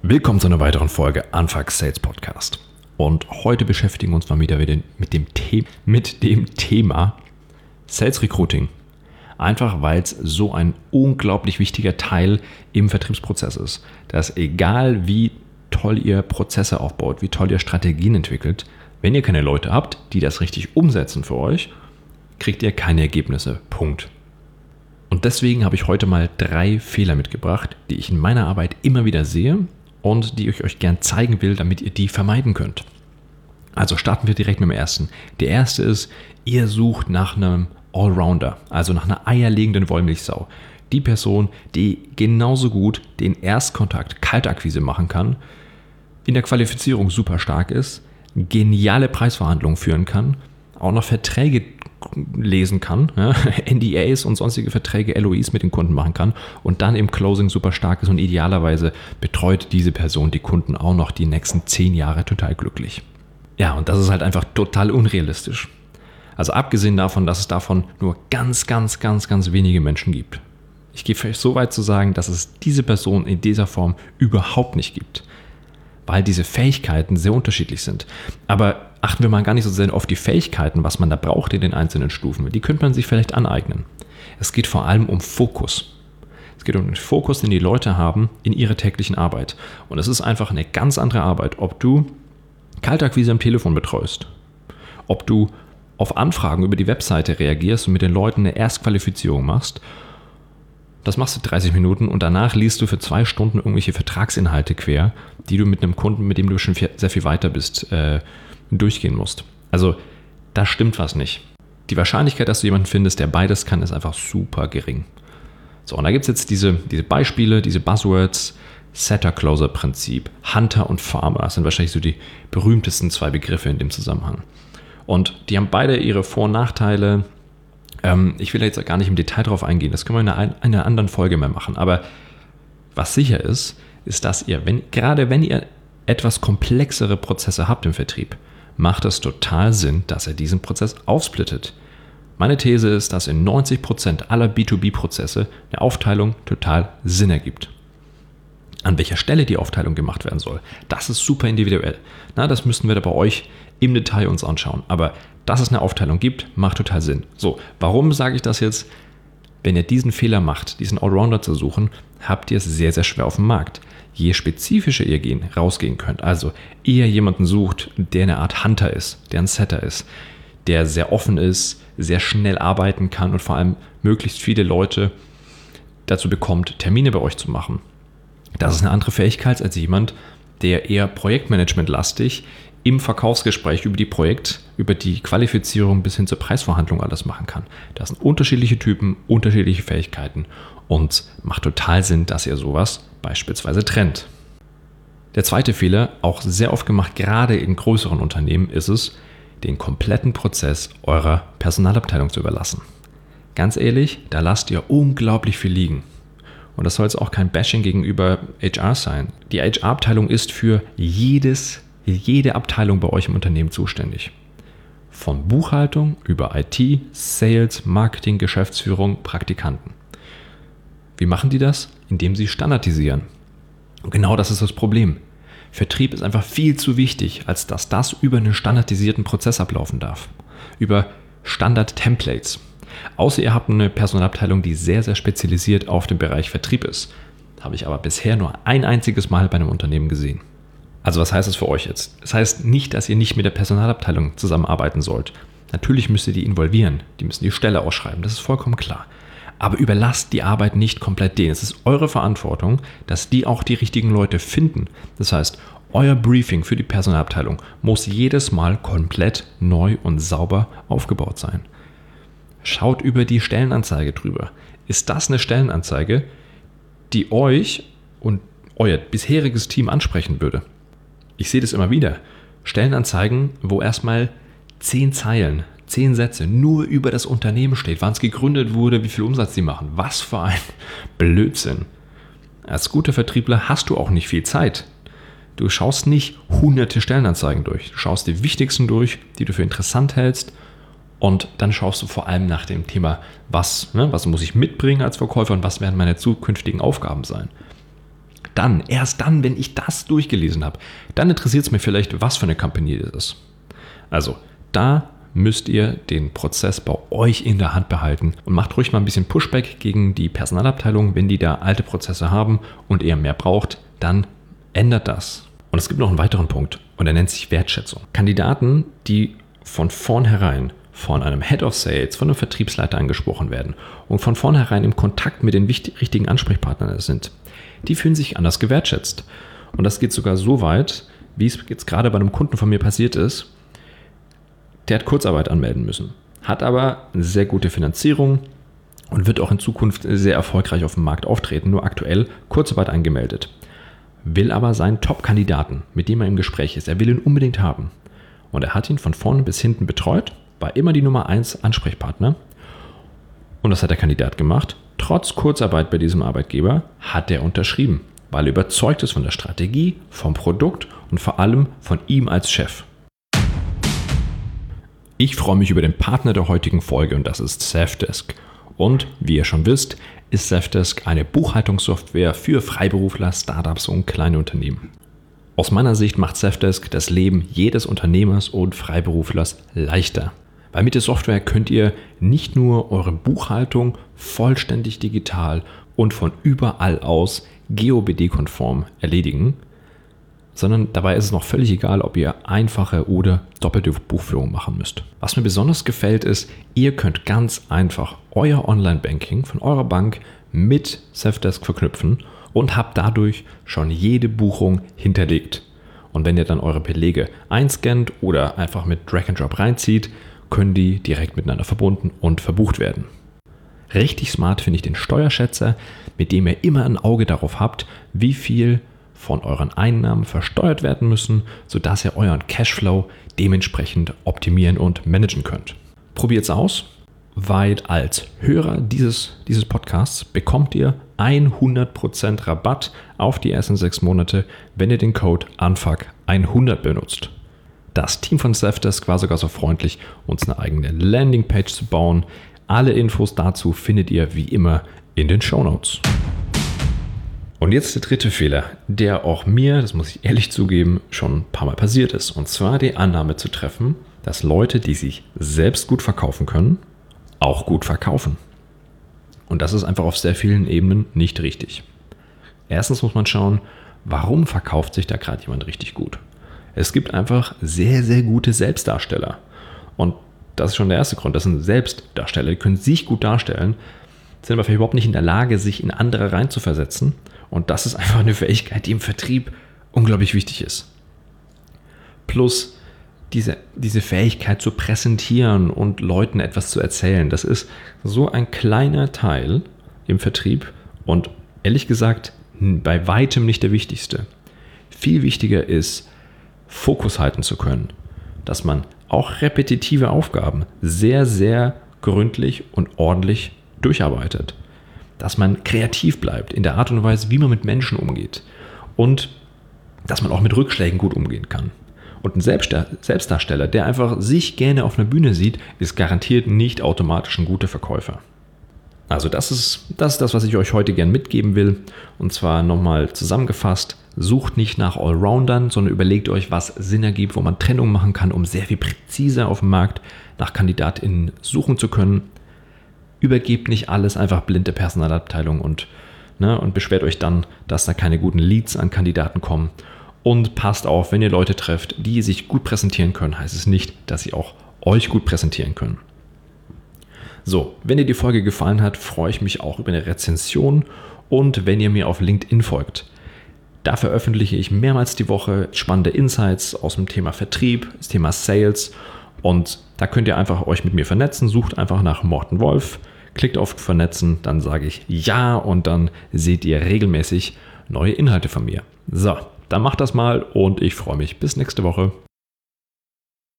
Willkommen zu einer weiteren Folge Anfang Sales Podcast. Und heute beschäftigen wir uns mal wieder mit dem Thema Sales Recruiting. Einfach weil es so ein unglaublich wichtiger Teil im Vertriebsprozess ist. Dass egal wie toll ihr Prozesse aufbaut, wie toll ihr Strategien entwickelt, wenn ihr keine Leute habt, die das richtig umsetzen für euch, kriegt ihr keine Ergebnisse. Punkt. Und deswegen habe ich heute mal 3 Fehler mitgebracht, die ich in meiner Arbeit immer wieder sehe und die ich euch gern zeigen will, damit ihr die vermeiden könnt. Also starten wir direkt mit dem ersten. Der erste ist, ihr sucht nach einem Allrounder, also nach einer eierlegenden Wollmilchsau. Die Person, die genauso gut den Erstkontakt, Kaltakquise machen kann, in der Qualifizierung super stark ist, geniale Preisverhandlungen führen kann, auch noch Verträge lesen kann, ja, NDAs und sonstige Verträge, LOIs mit den Kunden machen kann und dann im Closing super stark ist und idealerweise betreut diese Person die Kunden auch noch die nächsten 10 Jahre total glücklich. Ja, und das ist halt einfach total unrealistisch. Also abgesehen davon, dass es davon nur ganz wenige Menschen gibt. Ich gehe vielleicht so weit zu sagen, dass es diese Person in dieser Form überhaupt nicht gibt. Weil diese Fähigkeiten sehr unterschiedlich sind. Aber achten wir mal gar nicht so sehr auf die Fähigkeiten, was man da braucht in den einzelnen Stufen. Die könnte man sich vielleicht aneignen. Es geht vor allem um Fokus. Es geht um den Fokus, den die Leute haben in ihrer täglichen Arbeit. Und es ist einfach eine ganz andere Arbeit, ob du Kaltakquise am Telefon betreust, ob du auf Anfragen über die Webseite reagierst und mit den Leuten eine Erstqualifizierung machst. Das machst du 30 Minuten und danach liest du für 2 Stunden irgendwelche Vertragsinhalte quer, die du mit einem Kunden, mit dem du schon sehr viel weiter bist, durchgehen musst. Also da stimmt was nicht. Die Wahrscheinlichkeit, dass du jemanden findest, der beides kann, ist einfach super gering. So, und da gibt es jetzt diese Beispiele, diese Buzzwords, Setter-Closer-Prinzip, Hunter und Farmer. Das sind wahrscheinlich so die berühmtesten 2 Begriffe in dem Zusammenhang. Und die haben beide ihre Vor- und Nachteile. Ich will jetzt gar nicht im Detail drauf eingehen, das können wir in einer anderen Folge mehr machen. Aber was sicher ist, dass ihr, wenn ihr etwas komplexere Prozesse habt im Vertrieb, macht es total Sinn, dass ihr diesen Prozess aufsplittet. Meine These ist, dass in 90% aller B2B-Prozesse eine Aufteilung total Sinn ergibt. An welcher Stelle die Aufteilung gemacht werden soll, das ist super individuell. Das müssten wir da bei euch im Detail uns anschauen. Aber dass es eine Aufteilung gibt, macht total Sinn. So, warum sage ich das jetzt? Wenn ihr diesen Fehler macht, diesen Allrounder zu suchen, habt ihr es sehr, sehr schwer auf dem Markt. Je spezifischer ihr rausgehen könnt, also eher jemanden sucht, der eine Art Hunter ist, der ein Setter ist, der sehr offen ist, sehr schnell arbeiten kann und vor allem möglichst viele Leute dazu bekommt, Termine bei euch zu machen. Das ist eine andere Fähigkeit als jemand, der eher Projektmanagement-lastig im Verkaufsgespräch über die Qualifizierung bis hin zur Preisverhandlung alles machen kann. Das sind unterschiedliche Typen, unterschiedliche Fähigkeiten und macht total Sinn, dass ihr sowas beispielsweise trennt. Der zweite Fehler, auch sehr oft gemacht, gerade in größeren Unternehmen, ist es, den kompletten Prozess eurer Personalabteilung zu überlassen. Ganz ehrlich, da lasst ihr unglaublich viel liegen. Und das soll jetzt auch kein Bashing gegenüber HR sein. Die HR-Abteilung ist für jede Abteilung bei euch im Unternehmen zuständig. Von Buchhaltung über IT, Sales, Marketing, Geschäftsführung, Praktikanten. Wie machen die das? Indem sie standardisieren. Und genau das ist das Problem. Vertrieb ist einfach viel zu wichtig, als dass das über einen standardisierten Prozess ablaufen darf. Über Standard-Templates. Außer ihr habt eine Personalabteilung, die sehr, sehr spezialisiert auf den Bereich Vertrieb ist. Habe ich aber bisher nur ein einziges Mal bei einem Unternehmen gesehen. Also was heißt das für euch jetzt? Das heißt nicht, dass ihr nicht mit der Personalabteilung zusammenarbeiten sollt. Natürlich müsst ihr die involvieren, die müssen die Stelle ausschreiben, das ist vollkommen klar. Aber überlasst die Arbeit nicht komplett denen. Es ist eure Verantwortung, dass die auch die richtigen Leute finden. Das heißt, euer Briefing für die Personalabteilung muss jedes Mal komplett neu und sauber aufgebaut sein. Schaut über die Stellenanzeige drüber. Ist das eine Stellenanzeige, die euch und euer bisheriges Team ansprechen würde? Ich sehe das immer wieder. Stellenanzeigen, wo erstmal 10 Zeilen, 10 Sätze nur über das Unternehmen steht, wann es gegründet wurde, wie viel Umsatz sie machen. Was für ein Blödsinn. Als guter Vertriebler hast du auch nicht viel Zeit. Du schaust nicht hunderte Stellenanzeigen durch. Du schaust die wichtigsten durch, die du für interessant hältst. Und dann schaust du vor allem nach dem Thema, was muss ich mitbringen als Verkäufer und was werden meine zukünftigen Aufgaben sein. erst dann, wenn ich das durchgelesen habe, dann interessiert es mich vielleicht, was für eine Company das ist. Also, da müsst ihr den Prozess bei euch in der Hand behalten und macht ruhig mal ein bisschen Pushback gegen die Personalabteilung, wenn die da alte Prozesse haben und ihr mehr braucht, dann ändert das. Und es gibt noch einen weiteren Punkt und der nennt sich Wertschätzung. Kandidaten, die von vornherein von einem Head of Sales, von einem Vertriebsleiter angesprochen werden und von vornherein im Kontakt mit den richtigen Ansprechpartnern sind, die fühlen sich anders gewertschätzt. Und das geht sogar so weit, wie es jetzt gerade bei einem Kunden von mir passiert ist. Der hat Kurzarbeit anmelden müssen, hat aber eine sehr gute Finanzierung und wird auch in Zukunft sehr erfolgreich auf dem Markt auftreten, nur aktuell Kurzarbeit angemeldet. Will aber seinen Top-Kandidaten, mit dem er im Gespräch ist, er will ihn unbedingt haben. Und er hat ihn von vorne bis hinten betreut, war immer die Nummer 1 Ansprechpartner. Und das hat der Kandidat gemacht. Trotz Kurzarbeit bei diesem Arbeitgeber hat er unterschrieben, weil er überzeugt ist von der Strategie, vom Produkt und vor allem von ihm als Chef. Ich freue mich über den Partner der heutigen Folge und das ist Safdesk. Und wie ihr schon wisst, ist Safdesk eine Buchhaltungssoftware für Freiberufler, Startups und kleine Unternehmen. Aus meiner Sicht macht Safdesk das Leben jedes Unternehmers und Freiberuflers leichter. Weil mit der Software könnt ihr nicht nur eure Buchhaltung vollständig digital und von überall aus GOBD-konform erledigen, sondern dabei ist es noch völlig egal, ob ihr einfache oder doppelte Buchführung machen müsst. Was mir besonders gefällt ist, ihr könnt ganz einfach euer Online-Banking von eurer Bank mit Safdesk verknüpfen und habt dadurch schon jede Buchung hinterlegt. Und wenn ihr dann eure Belege einscannt oder einfach mit Drag and Drop reinzieht, können die direkt miteinander verbunden und verbucht werden. Richtig smart finde ich den Steuerschätzer, mit dem ihr immer ein Auge darauf habt, wie viel von euren Einnahmen versteuert werden müssen, sodass ihr euren Cashflow dementsprechend optimieren und managen könnt. Probiert es aus, weil als Hörer dieses Podcasts bekommt ihr 100% Rabatt auf die ersten 6 Monate, wenn ihr den Code ANFAK100 benutzt. Das Team von Safdesk war sogar so freundlich, uns eine eigene Landingpage zu bauen. Alle Infos dazu findet ihr wie immer in den Shownotes. Und jetzt der dritte Fehler, der auch mir, das muss ich ehrlich zugeben, schon ein paar Mal passiert ist. Und zwar die Annahme zu treffen, dass Leute, die sich selbst gut verkaufen können, auch gut verkaufen. Und das ist einfach auf sehr vielen Ebenen nicht richtig. Erstens muss man schauen, warum verkauft sich da gerade jemand richtig gut? Es gibt einfach sehr, sehr gute Selbstdarsteller. Und das ist schon der erste Grund. Das sind Selbstdarsteller, die können sich gut darstellen, sind aber vielleicht überhaupt nicht in der Lage, sich in andere reinzuversetzen. Und das ist einfach eine Fähigkeit, die im Vertrieb unglaublich wichtig ist. Plus diese Fähigkeit zu präsentieren und Leuten etwas zu erzählen, das ist so ein kleiner Teil im Vertrieb und ehrlich gesagt bei weitem nicht der wichtigste. Viel wichtiger ist, Fokus halten zu können, dass man auch repetitive Aufgaben sehr, sehr gründlich und ordentlich durcharbeitet, dass man kreativ bleibt in der Art und Weise, wie man mit Menschen umgeht und dass man auch mit Rückschlägen gut umgehen kann. Und ein Selbstdarsteller, der einfach sich gerne auf einer Bühne sieht, ist garantiert nicht automatisch ein guter Verkäufer. Also das ist das, was ich euch heute gern mitgeben will. Und zwar nochmal zusammengefasst, sucht nicht nach Allroundern, sondern überlegt euch, was Sinn ergibt, wo man Trennung machen kann, um sehr viel präziser auf dem Markt nach KandidatInnen suchen zu können. Übergebt nicht alles einfach blind der Personalabteilung und beschwert euch dann, dass da keine guten Leads an Kandidaten kommen. Und passt auf, wenn ihr Leute trefft, die sich gut präsentieren können, heißt es nicht, dass sie auch euch gut präsentieren können. So, wenn dir die Folge gefallen hat, freue ich mich auch über eine Rezension und wenn ihr mir auf LinkedIn folgt. Da veröffentliche ich mehrmals die Woche spannende Insights aus dem Thema Vertrieb, das Thema Sales und da könnt ihr einfach euch mit mir vernetzen, sucht einfach nach Morten Wolf, klickt auf Vernetzen, dann sage ich ja und dann seht ihr regelmäßig neue Inhalte von mir. So, dann macht das mal und ich freue mich. Bis nächste Woche.